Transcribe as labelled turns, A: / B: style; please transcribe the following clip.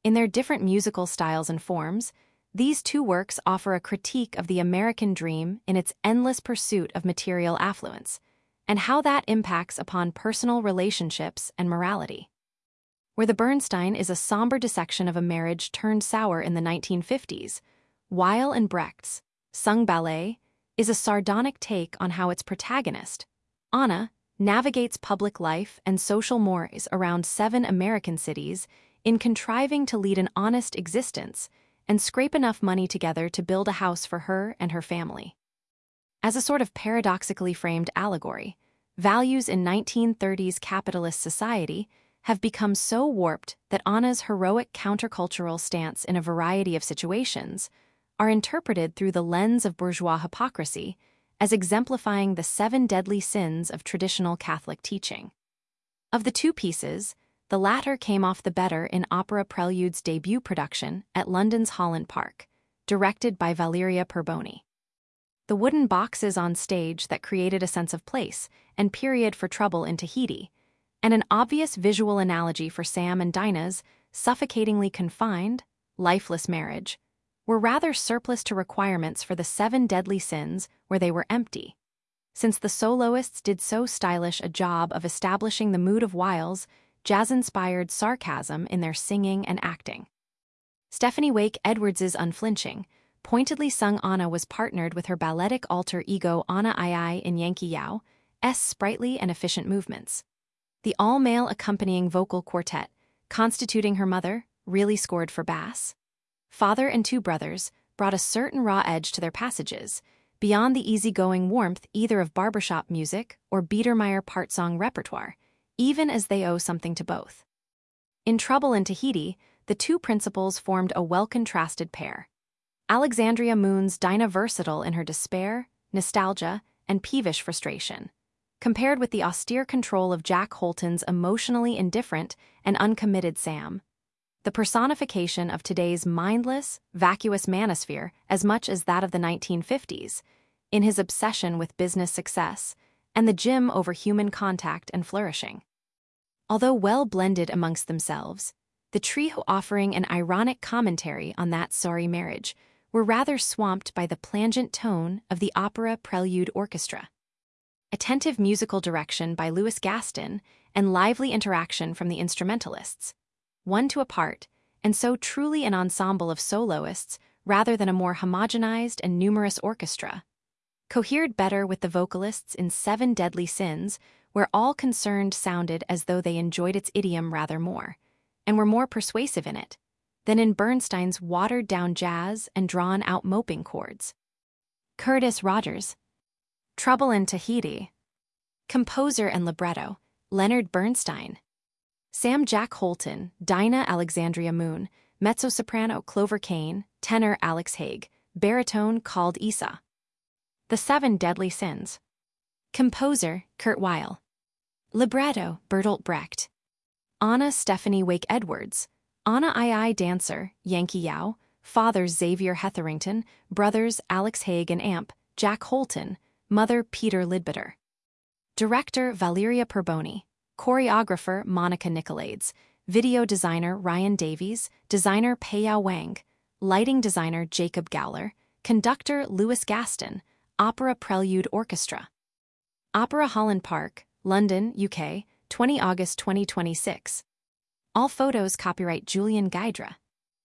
A: In their different musical styles and forms, these two works offer a critique of the American dream in its endless pursuit of material affluence, and how that impacts upon personal relationships and morality. Where the Bernstein is a somber dissection of a marriage turned sour in the 1950s, Weill and Brecht's Sung Ballet is a sardonic take on how its protagonist, Anna, navigates public life and social mores around 7 American cities in contriving to lead an honest existence and scrape enough money together to build a house for her and her family. As a sort of paradoxically framed allegory, values in 1930s capitalist society have become so warped that Anna's heroic countercultural stance in a variety of situations are interpreted through the lens of bourgeois hypocrisy as exemplifying the 7 deadly sins of traditional Catholic teaching. Of the two pieces, the latter came off the better in Opera Prelude's debut production at London's Holland Park, directed by Valeria Perboni. The wooden boxes on stage that created a sense of place and period for trouble in Tahiti, and an obvious visual analogy for Sam and Dinah's suffocatingly confined, lifeless marriage, were rather surplus to requirements for the 7 deadly sins where they were empty, since the soloists did so stylish a job of establishing the mood of Weill's jazz-inspired sarcasm in their singing and acting. Stephanie Wake Edwards's unflinching, pointedly sung Anna was partnered with her balletic alter ego Anna Ai in Yankee Yao's sprightly and efficient movements. The all-male accompanying vocal quartet, constituting her mother, really scored for bass. Father and 2 brothers brought a certain raw edge to their passages, beyond the easygoing warmth either of barbershop music or Biedermeier part-song repertoire, even as they owe something to both. In Trouble in Tahiti, the 2 principals formed a well-contrasted pair. Alexandria Moon's Dinah versatile in her despair, nostalgia, and peevish frustration, compared with the austere control of Jack Holton's emotionally indifferent and uncommitted Sam, the personification of today's mindless, vacuous manosphere as much as that of the 1950s, in his obsession with business success and the gym over human contact and flourishing. Although well blended amongst themselves, the trio offering an ironic commentary on that sorry marriage were rather swamped by the plangent tone of the Opera Prelude Orchestra. Attentive musical direction by Louis Gaston and lively interaction from the instrumentalists, one to a part, and so truly an ensemble of soloists rather than a more homogenized and numerous orchestra, cohered better with the vocalists in 7 Deadly Sins, where all concerned sounded as though they enjoyed its idiom rather more, and were more persuasive in it, than in Bernstein's watered-down jazz and drawn-out moping chords. Curtis Rogers. Trouble in Tahiti. Composer and libretto, Leonard Bernstein. Sam Jack Holton, Dinah Alexandria Moon, mezzo-soprano Clover Kane, tenor Alex Haig, baritone called Isa. The 7 Deadly Sins. Composer, Kurt Weill. Libretto, Bertolt Brecht. Anna Stephanie Wake Edwards. Anna Ai dancer, Yankee Yao. Fathers Xavier Hetherington. Brothers Alex Haig and Amp, Jack Holton. Mother Peter Lidbetter. Director Valeria Perboni. Choreographer Monica Nicolaides. Video designer Ryan Davies. Designer Peiyao Wang. Lighting designer Jacob Gowler. Conductor Louis Gaston. Opera Prelude Orchestra. Opera Holland Park, London, UK, 20 August 2026. All photos copyright Julian Gaidra.